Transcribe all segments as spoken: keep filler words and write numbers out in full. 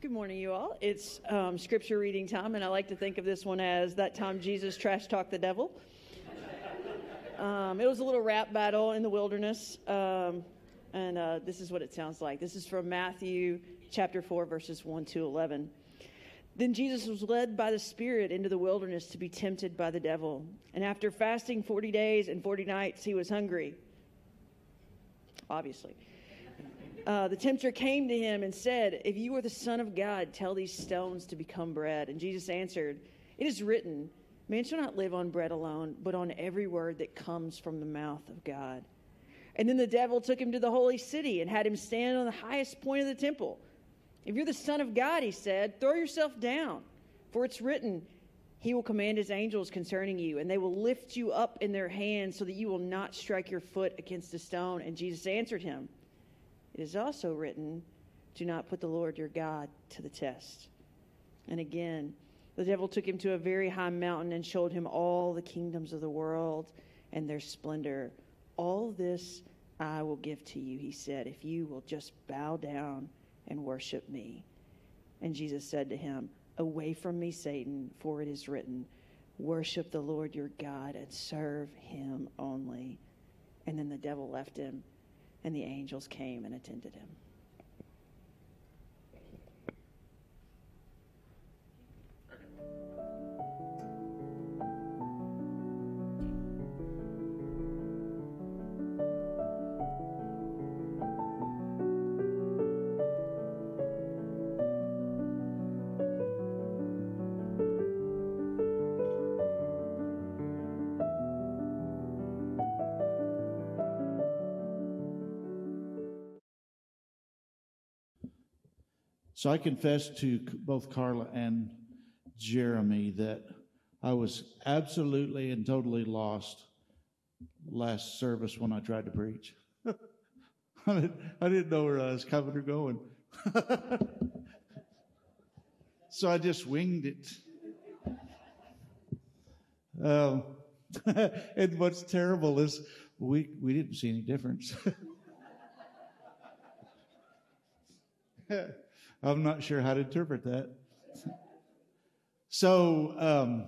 Good morning, you all. It's um, scripture reading time, and I like to think of this one as that time Jesus trash talked the devil. Um, it was a little rap battle in the wilderness, um, and uh, this is what it sounds like. This is from Matthew chapter four, verses one to eleven. Then Jesus was led by the Spirit into the wilderness to be tempted by the devil. And after fasting forty days and forty nights, he was hungry. Obviously. Uh, the tempter came to him and said, "If you are the Son of God, tell these stones to become bread." And Jesus answered, "It is written, man shall not live on bread alone, but on every word that comes from the mouth of God." And then the devil took him to the holy city and had him stand on the highest point of the temple. "If you're the Son of God," he said, "throw yourself down, for it's written, he will command his angels concerning you, and they will lift you up in their hands so that you will not strike your foot against a stone." And Jesus answered him, "It is also written, do not put the Lord your God to the test." And again, the devil took him to a very high mountain and showed him all the kingdoms of the world and their splendor. "All this I will give to you," he said, "if you will just bow down and worship me." And Jesus said to him, "Away from me, Satan, for it is written, worship the Lord your God and serve him only." And then the devil left him, and the angels came and attended him. So I confess to both Carla and Jeremy that I was absolutely and totally lost last service when I tried to preach. I, didn't, I didn't know where I was coming or going. So I just winged it. Um, and what's terrible is we, we didn't see any difference. I'm not sure how to interpret that. So, um,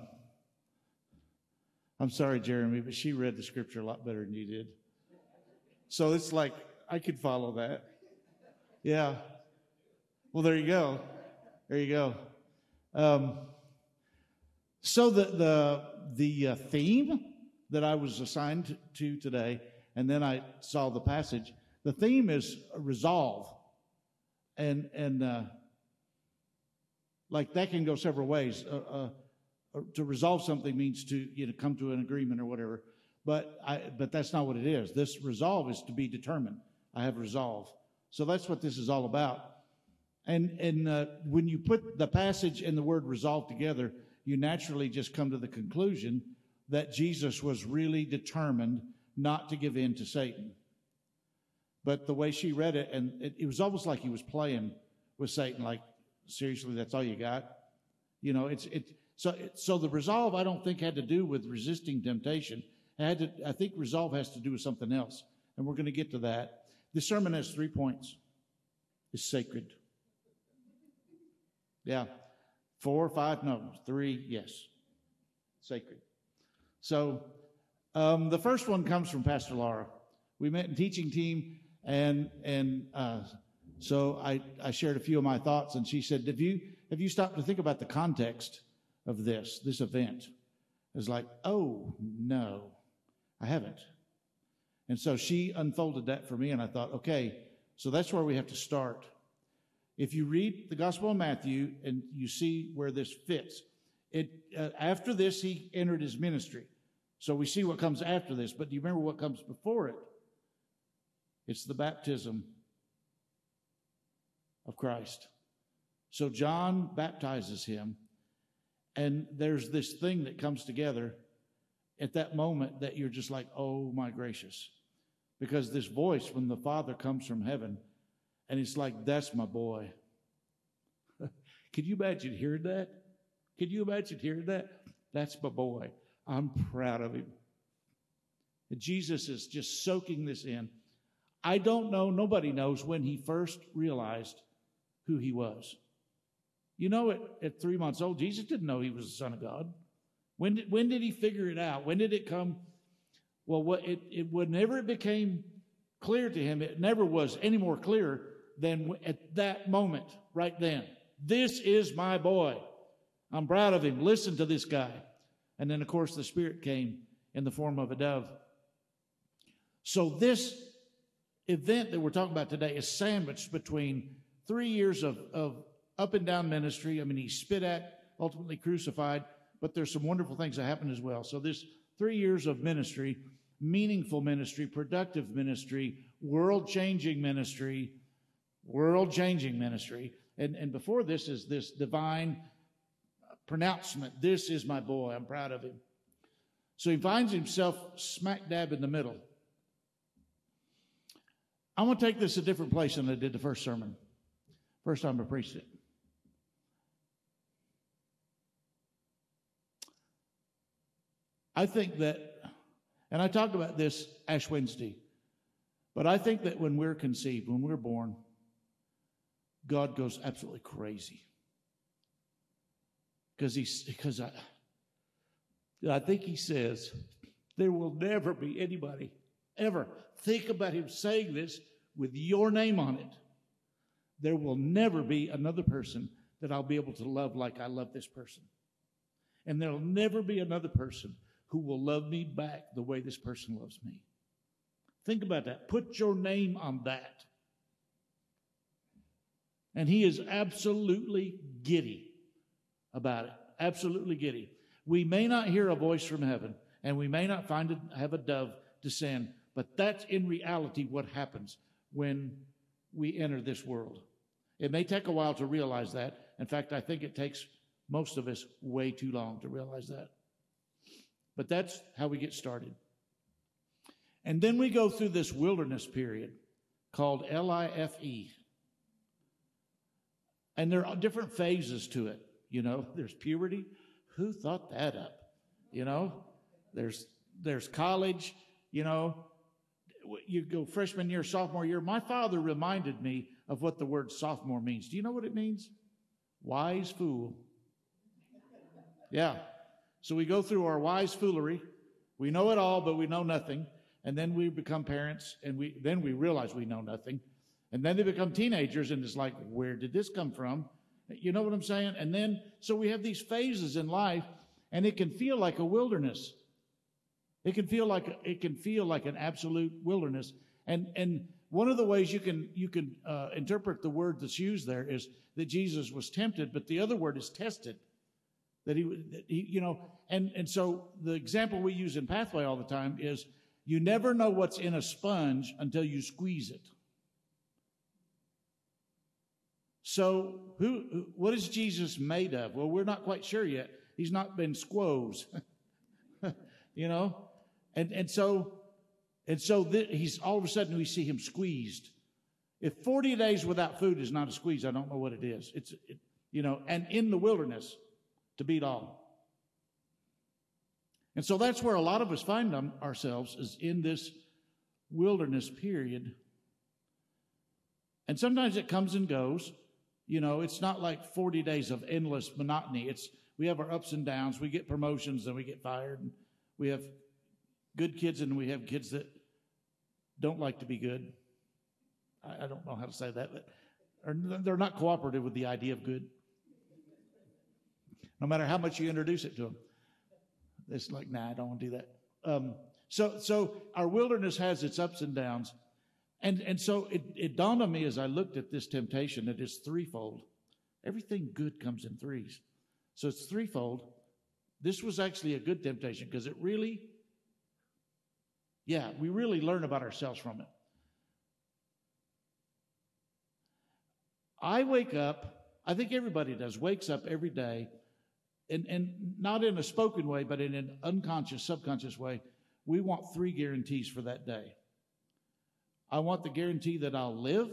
I'm sorry, Jeremy, but she read the scripture a lot better than you did. So it's like, I could follow that. Yeah. Well, there you go. There you go. Um, so the the the uh, theme that I was assigned to today, and then I saw the passage, the theme is resolve. And and uh, like that can go several ways. Uh, uh, to resolve something means to you know come to an agreement or whatever. But I but that's not what it is. This resolve is to be determined. I have resolve. So that's what this is all about. And and uh, when you put the passage and the word resolve together, you naturally just come to the conclusion that Jesus was really determined not to give in to Satan. But the way she read it, and it, it was almost like he was playing with Satan, like, seriously, that's all you got? You know, it's it. So it, so the resolve, I don't think, had to do with resisting temptation. It had to, I think resolve has to do with something else, and we're going to get to that. This sermon has three points. It's sacred. Yeah. Four, five, no, three, yes. Sacred. So um, the first one comes from Pastor Laura. We met in teaching team. And and uh, so I, I shared a few of my thoughts, and she said, have you have you stopped to think about the context of this, this event? I was like, oh, no, I haven't. And so she unfolded that for me, and I thought, okay, so that's where we have to start. If you read the Gospel of Matthew and you see where this fits, it uh, after this, he entered his ministry. So we see what comes after this, but do you remember what comes before it? It's the baptism of Christ. So John baptizes him, and there's this thing that comes together at that moment that you're just like, oh my gracious. Because this voice from the Father comes from heaven, and it's like, that's my boy. Could you imagine hearing that? Could you imagine hearing that? That's my boy. I'm proud of him. And Jesus is just soaking this in. I don't know, nobody knows when he first realized who he was. You know, at, at three months old, Jesus didn't know he was the Son of God. When did, when did he figure it out? When did it come? Well, what it, it whenever it became clear to him, it never was any more clear than at that moment, right then. This is my boy. I'm proud of him. Listen to this guy. And then, of course, the Spirit came in the form of a dove. So this event that we're talking about today is sandwiched between three years of, of up and down ministry. I mean, he's spit at, ultimately crucified, but there's some wonderful things that happen as well. So this three years of ministry, meaningful ministry, productive ministry, world-changing ministry, world-changing ministry. And, and before this is this divine pronouncement. This is my boy. I'm proud of him. So he finds himself smack dab in the middle. I want to take this a different place than I did the first sermon. First time I preached it. I think that, and I talked about this Ash Wednesday, but I think that when we're conceived, when we're born, God goes absolutely crazy. Because he's, because I, I think he says, there will never be anybody ever. Think about him saying this with your name on it. There will never be another person that I'll be able to love like I love this person. And there will never be another person who will love me back the way this person loves me. Think about that. Put your name on that. And he is absolutely giddy about it. Absolutely giddy. We may not hear a voice from heaven, and we may not find it, have a dove descend, but that's in reality what happens when we enter this world. It may take a while to realize that. In fact, I think it takes most of us way too long to realize that. But that's how we get started. And then we go through this wilderness period called L I F E. And there are different phases to it. You know, there's puberty. Who thought that up? You know, there's there's college. You know, you go freshman year, sophomore year. My father reminded me of what the word sophomore means. Do you know what it means? Wise fool. Yeah. So we go through our wise foolery. We know it all, but we know nothing. And then we become parents, and we then we realize we know nothing. And then they become teenagers, and it's like, where did this come from? You know what I'm saying? And then, so we have these phases in life, and it can feel like a wilderness. It can feel like it can feel like an absolute wilderness. And and one of the ways you can you can uh, interpret the word that's used there is that Jesus was tempted, but the other word is tested. That he, that he you know, and and so the example we use in Pathway all the time is you never know what's in a sponge until you squeeze it. So, who? what is Jesus made of? Well, we're not quite sure yet. He's not been squoze, you know, and and so and so th- he's all of a sudden we see him squeezed. If forty days without food is not a squeeze, I don't know what it is. It's it, you know, and in the wilderness to beat all. And so that's where a lot of us find them, ourselves is in this wilderness period. And sometimes it comes and goes. You know, it's not like forty days of endless monotony. It's we have our ups and downs. We get promotions and we get fired. And we have good kids and we have kids that don't like to be good. I, I don't know how to say that, but or they're not cooperative with the idea of good. No matter how much you introduce it to them, it's like, nah, I don't want to do that. Um, so, so our wilderness has its ups and downs. And and so it, it dawned on me as I looked at this temptation that it's threefold. Everything good comes in threes. So it's threefold. This was actually a good temptation because it really, yeah, we really learn about ourselves from it. I wake up, I think everybody does, wakes up every day, and, and not in a spoken way, but in an unconscious, subconscious way. We want three guarantees for that day. I want the guarantee that I'll live.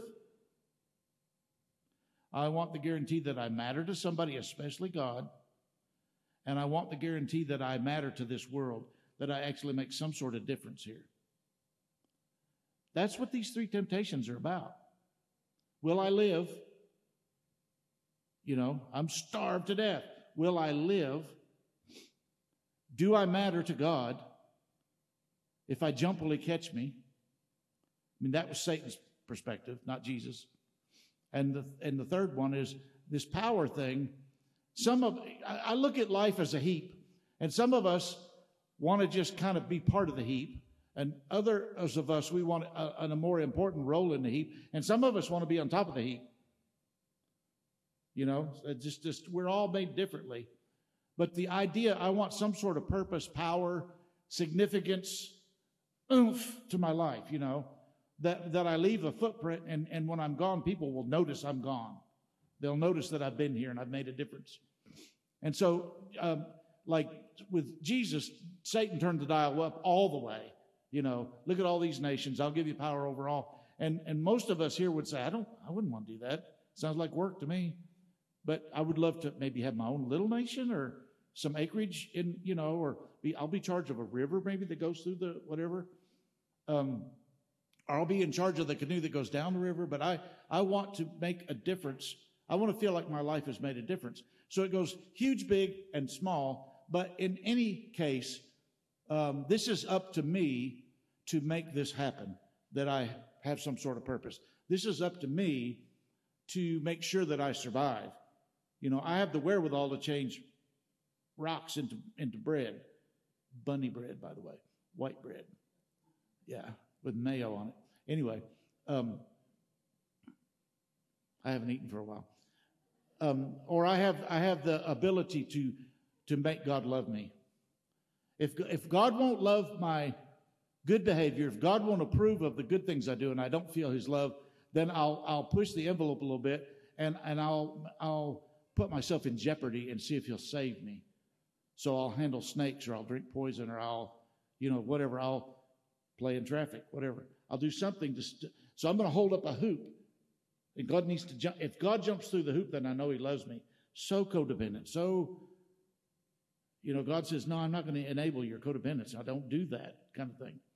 I want the guarantee that I matter to somebody, especially God. And I want the guarantee that I matter to this world, that I actually make some sort of difference here. That's what these three temptations are about. Will I live? You know, I'm starved to death. Will I live? Do I matter to God? If I jump, will he catch me? I mean, that was Satan's perspective, not Jesus. And the, and the third one is this power thing. Some of, I, I look at life as a heap, and some of us want to just kind of be part of the heap, and others of us, we want a, a more important role in the heap, and some of us want to be on top of the heap. You know, just, just we're all made differently. But the idea, I want some sort of purpose, power, significance, oomph to my life, you know, that, that I leave a footprint, and, and when I'm gone, people will notice I'm gone. They'll notice that I've been here and I've made a difference. And so, um, like with Jesus, Satan turned the dial up all the way. You know, look at all these nations. I'll give you power over all. And and most of us here would say, I don't, I wouldn't want to do that. Sounds like work to me. But I would love to maybe have my own little nation or some acreage in, you know, or be, I'll be in charge of a river maybe that goes through the whatever. Um, or I'll be in charge of the canoe that goes down the river. But I, I want to make a difference. I want to feel like my life has made a difference. So it goes huge, big, and small. But in any case, um, this is up to me to make this happen, that I have some sort of purpose. This is up to me to make sure that I survive. You know, I have the wherewithal to change rocks into, into bread. Bunny bread, by the way. White bread. Yeah, with mayo on it. Anyway, um, I haven't eaten for a while. Um, or I have I have the ability to to make God love me. If if God won't love my good behavior, if God won't approve of the good things I do, and I don't feel His love, then I'll I'll push the envelope a little bit, and and I'll I'll put myself in jeopardy and see if He'll save me. So I'll handle snakes, or I'll drink poison, or I'll you know whatever. I'll play in traffic, whatever. I'll do something to. St- so I'm going to hold up a hoop. And God needs to jump. If God jumps through the hoop, then I know He loves me. So codependent. So, you know, God says, no, I'm not going to enable your codependence. I don't do that kind of thing.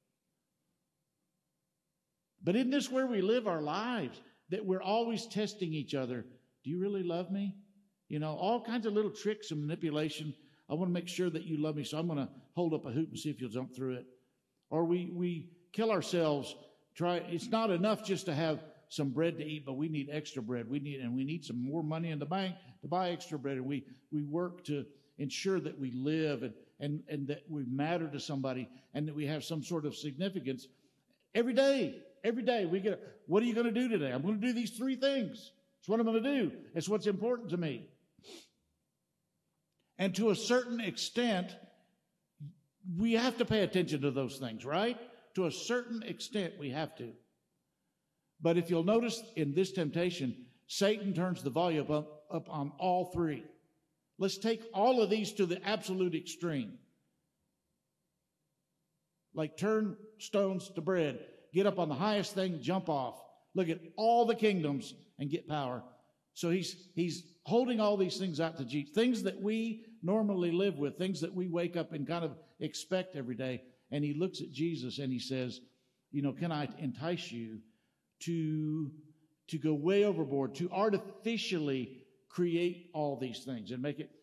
But isn't this where we live our lives? That we're always testing each other. Do you really love me? You know, all kinds of little tricks and manipulation. I want to make sure that you love me, so I'm going to hold up a hoop and see if you'll jump through it. Or we we kill ourselves. Try. It's not enough just to have some bread to eat, but we need extra bread. We need, and we need some more money in the bank to buy extra bread. And we, we work to ensure that we live and, and, and that we matter to somebody and that we have some sort of significance. Every day, every day we get, what are you going to do today? I'm going to do these three things. It's what I'm going to do. It's what's important to me. And to a certain extent, we have to pay attention to those things, right? To a certain extent, we have to. But if you'll notice in this temptation, Satan turns the volume up, up on all three. Let's take all of these to the absolute extreme. Like turn stones to bread, get up on the highest thing, jump off. Look at all the kingdoms and get power. So he's he's holding all these things out to Jesus, things that we normally live with, things that we wake up and kind of expect every day. And he looks at Jesus and he says, you know, can I entice you to, to go way overboard, to artificially create all these things and make it.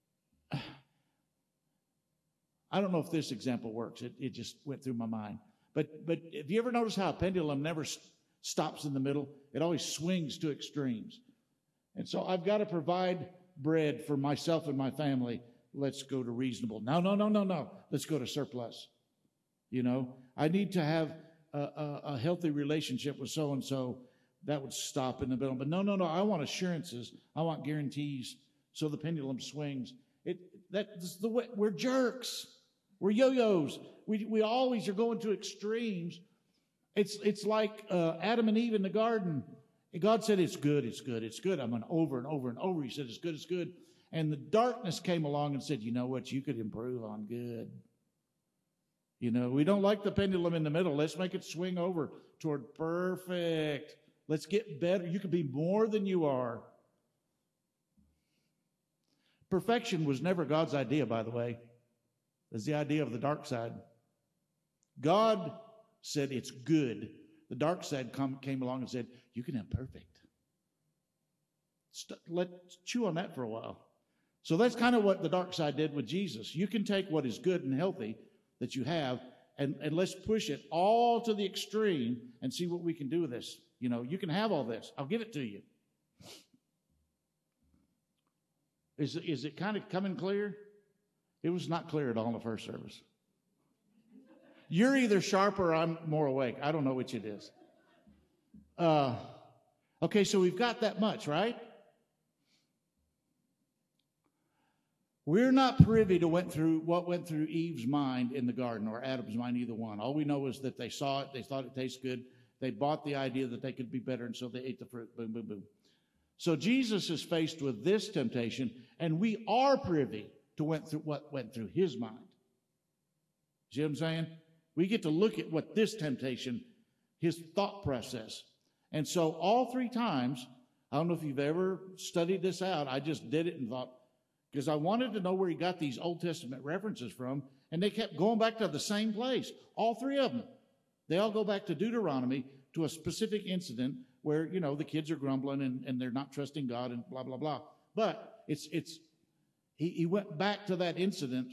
I don't know if this example works. It, it just went through my mind. But but have you ever noticed how a pendulum never st- stops in the middle? It always swings to extremes. And so I've got to provide bread for myself and my family. Let's go to reasonable. No, no, no, no, no. Let's go to surplus. You know, I need to have A, a, a healthy relationship with so-and-so. That would stop in the middle. But no, no, no, I want assurances. I want guarantees. So the pendulum swings. It that's the way. We're jerks. We're yo-yos. We we always are going to extremes. It's it's like uh, Adam and Eve in the garden. And God said, it's good, it's good, it's good. I'm going over and over and over. He said, it's good, it's good. And the darkness came along and said, you know what? You could improve on good. You know, we don't like the pendulum in the middle. Let's make it swing over toward perfect. Let's get better. You can be more than you are. Perfection was never God's idea, by the way. It's the idea of the dark side. God said it's good. The dark side come, came along and said, you can have perfect. st- let chew on that for a while. So that's kind of what the dark side did with Jesus. You can take what is good and healthy that you have, and, and let's push it all to the extreme and see what we can do with this. You know, you can have all this. I'll give it to you. Is, is it kind of coming clear? It was not clear at all in the first service. You're either sharp or I'm more awake. I don't know which it is. Uh, okay, so we've got that much, right? We're not privy to went through what went through Eve's mind in the garden, or Adam's mind, either one. All we know is that they saw it, they thought it tastes good, they bought the idea that they could be better, and so they ate the fruit. Boom, boom, boom. So Jesus is faced with this temptation, and we are privy to went through what went through his mind. See what I'm saying? We get to look at what this temptation, his thought process. And so all three times, I don't know if you've ever studied this out. I just did it and thought, because I wanted to know where he got these Old Testament references from, and they kept going back to the same place. All three of them. They all go back to Deuteronomy, to a specific incident where, you know, the kids are grumbling and, and they're not trusting God and blah, blah, blah. But it's, it's, he, he went back to that incident,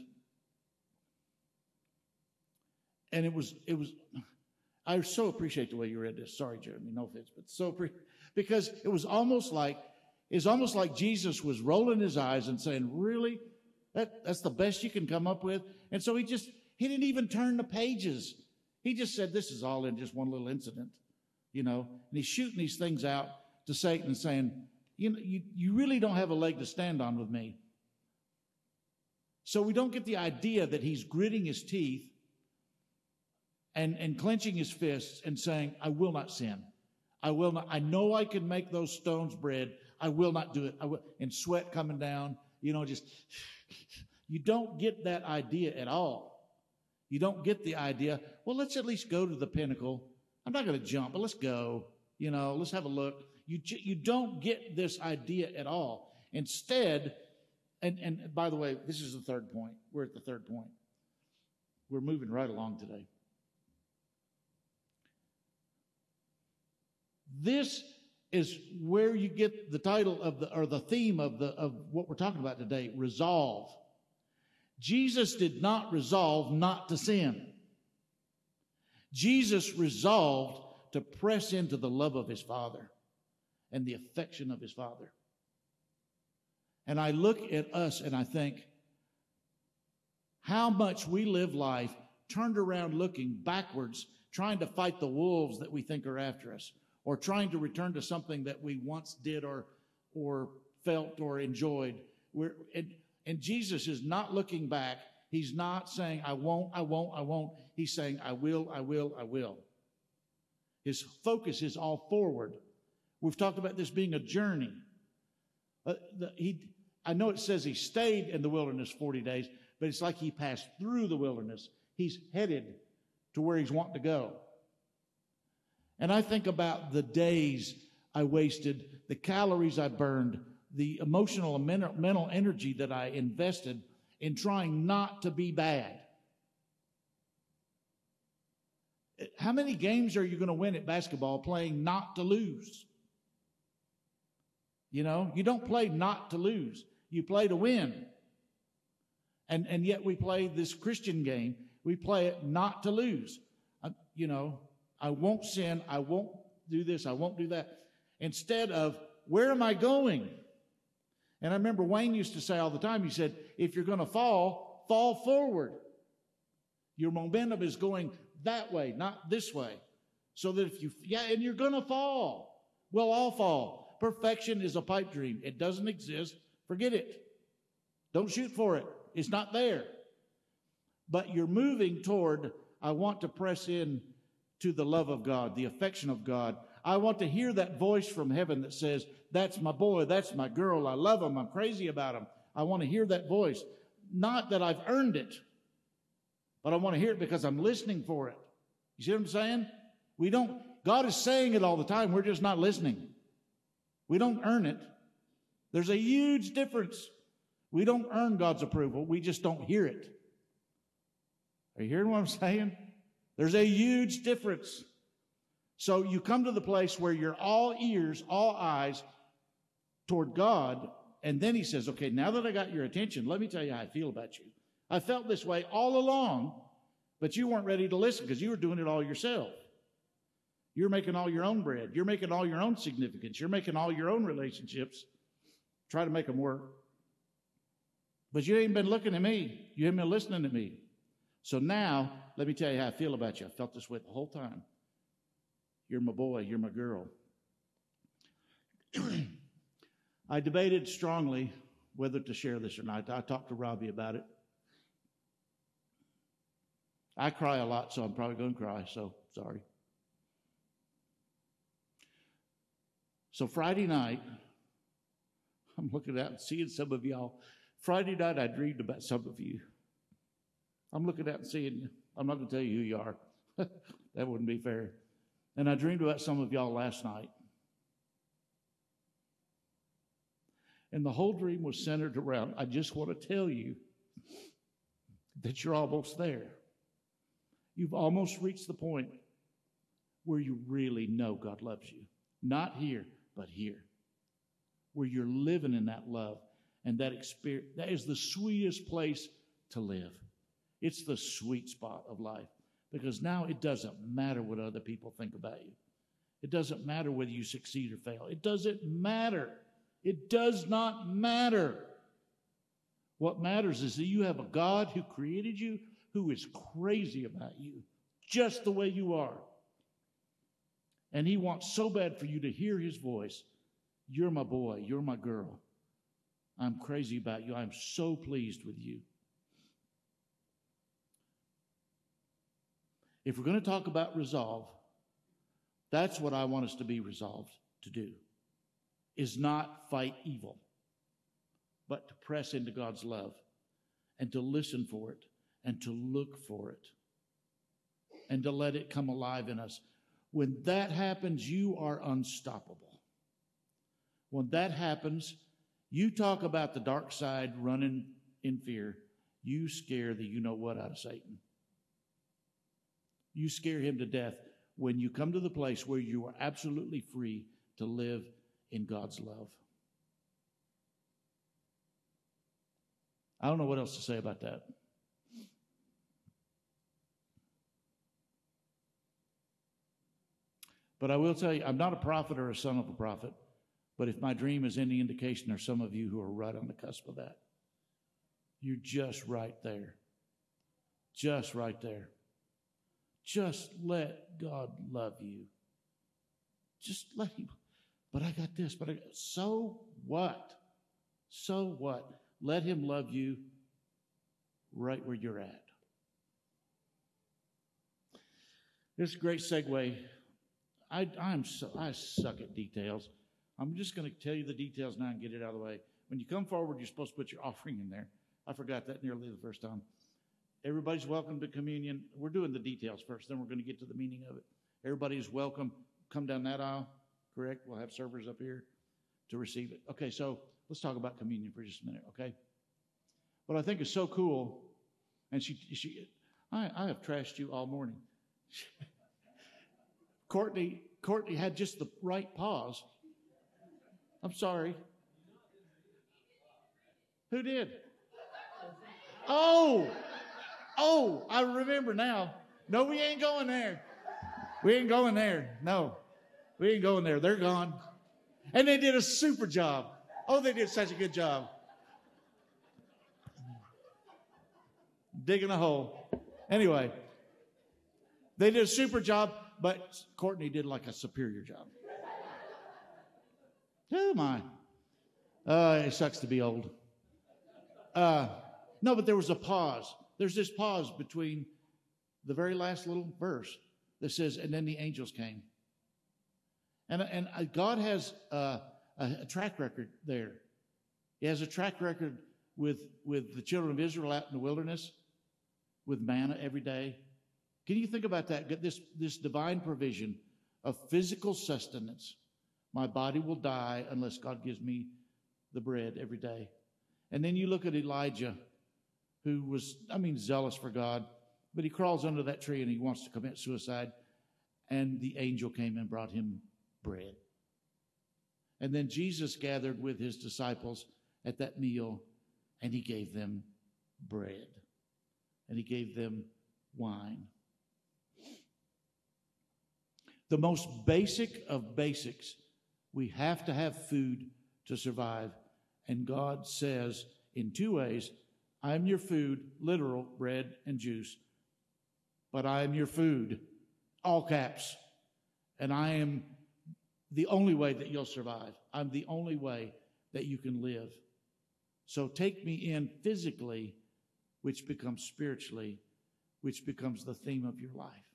and it was, it was, I so appreciate the way you read this. Sorry, Jeremy, no offense, but so, pre- because it was almost like, it's almost like Jesus was rolling his eyes and saying, really? That, that's the best you can come up with? And so he just, he didn't even turn the pages. He just said, this is all in just one little incident, you know. And he's shooting these things out to Satan and saying, you know, you, you really don't have a leg to stand on with me. So we don't get the idea that he's gritting his teeth and, and clenching his fists and saying, I will not sin. I will not. I know I can make those stones bread. I will not do it. I will. And sweat coming down, you know, just, you don't get that idea at all. You don't get the idea, well, let's at least go to the pinnacle. I'm not going to jump, but let's go. You know, let's have a look. You, you don't get this idea at all. Instead, and, and by the way, this is the third point. We're at the third point. We're moving right along today. This is where you get the title of the, or the theme of the, of what we're talking about today, resolve. Jesus did not resolve not to sin. Jesus resolved to press into the love of his Father and the affection of his Father. And I look at us and I think how much we live life turned around looking backwards, trying to fight the wolves that we think are after us, or trying to return to something that we once did or or felt or enjoyed. We're, and, and Jesus is not looking back. He's not saying, I won't, I won't, I won't. He's saying, I will, I will, I will. His focus is all forward. We've talked about this being a journey. Uh, the, he, I know it says he stayed in the wilderness forty days, but it's like he passed through the wilderness. He's headed to where he's wanting to go. And I think about the days I wasted, the calories I burned, the emotional and mental energy that I invested in trying not to be bad. How many games are you going to win at basketball playing not to lose? You know, you don't play not to lose. You play to win. And, and yet we play this Christian game. We play it not to lose. Uh, you know, I won't sin. I won't do this. I won't do that. Instead of, where am I going? And I remember Wayne used to say all the time, he said, if you're going to fall, fall forward. Your momentum is going that way, not this way. So that if you, yeah, and you're going to fall. We'll all fall. Perfection is a pipe dream. It doesn't exist. Forget it. Don't shoot for it. It's not there. But you're moving toward, I want to press in to the love of God, the affection of God. I want to hear that voice from heaven that says, that's my boy, that's my girl, I love him, I'm crazy about him. I want to hear that voice. Not that I've earned it, but I want to hear it because I'm listening for it. You see what I'm saying? We don't, God is saying it all the time, we're just not listening. We don't earn it. There's a huge difference. We don't earn God's approval, we just don't hear it. Are you hearing what I'm saying? There's a huge difference. So you come to the place where you're all ears, all eyes toward God. And then he says, okay, now that I got your attention, let me tell you how I feel about you. I felt this way all along, but you weren't ready to listen because you were doing it all yourself. You're making all your own bread. You're making all your own significance. You're making all your own relationships. Try to make them work. But you ain't been looking at me. You haven't been listening to me. So now, let me tell you how I feel about you. I felt this way the whole time. You're my boy. You're my girl. I debated strongly whether to share this or not. I talked to Robbie about it. I cry a lot, so I'm probably going to cry, so sorry. So Friday night, I'm looking out and seeing some of y'all. Friday night, I dreamed about some of you. I'm looking out and seeing you. I'm not going to tell you who you are. That wouldn't be fair. And I dreamed about some of y'all last night. And the whole dream was centered around, I just want to tell you that you're almost there. You've almost reached the point where you really know God loves you. Not here, but here. Where you're living in that love and that experience. That is the sweetest place to live. It's the sweet spot of life. Because now it doesn't matter what other people think about you. It doesn't matter whether you succeed or fail. It doesn't matter. It does not matter. What matters is that you have a God who created you, who is crazy about you, just the way you are. And he wants so bad for you to hear his voice. You're my boy. You're my girl. I'm crazy about you. I'm so pleased with you. If we're going to talk about resolve, that's what I want us to be resolved to do, is not fight evil, but to press into God's love and to listen for it and to look for it and to let it come alive in us. When that happens, you are unstoppable. When that happens, you talk about the dark side running in fear. You scare the you-know-what out of Satan. You scare him to death when you come to the place where you are absolutely free to live in God's love. I don't know what else to say about that. But I will tell you, I'm not a prophet or a son of a prophet, but if my dream is any indication, there's some of you who are right on the cusp of that. You're just right there. Just right there. Just let God love you. Just let him. But I got this, but I got, so what? So what? Let him love you right where you're at. This is a great segue. I, I'm so, I suck at details. I'm just going to tell you the details now and get it out of the way. When you come forward, you're supposed to put your offering in there. I forgot that nearly the first time. Everybody's welcome to communion. We're doing the details first, then we're going to get to the meaning of it. Everybody's welcome. Come down that aisle, correct? We'll have servers up here to receive it. Okay, so let's talk about communion for just a minute, okay? What I think is so cool, and she, she, I, I have trashed you all morning. Courtney, Courtney had just the right pause. I'm sorry. Who did? Oh! Oh, I remember now. No, we ain't going there. We ain't going there. No, we ain't going there. They're gone. And they did a super job. Oh, they did such a good job. Digging a hole. Anyway, they did a super job, but Courtney did like a superior job. Oh, my. Uh, it sucks to be old. Uh, no, but there was a pause. There's this pause between the very last little verse that says, and then the angels came. And, and God has uh, a, a track record there. He has a track record with, with the children of Israel out in the wilderness, with manna every day. Can you think about that? Get this, this divine provision of physical sustenance. My body will die unless God gives me the bread every day. And then you look at Elijah, who was, I mean, zealous for God, but he crawls under that tree and he wants to commit suicide. And the angel came and brought him bread. And then Jesus gathered with his disciples at that meal, and he gave them bread, and he gave them wine. The most basic of basics, we have to have food to survive. And God says in two ways, I am your food, literal bread and juice, but I am your food, all caps, and I am the only way that you'll survive. I'm the only way that you can live. So take me in physically, which becomes spiritually, which becomes the theme of your life.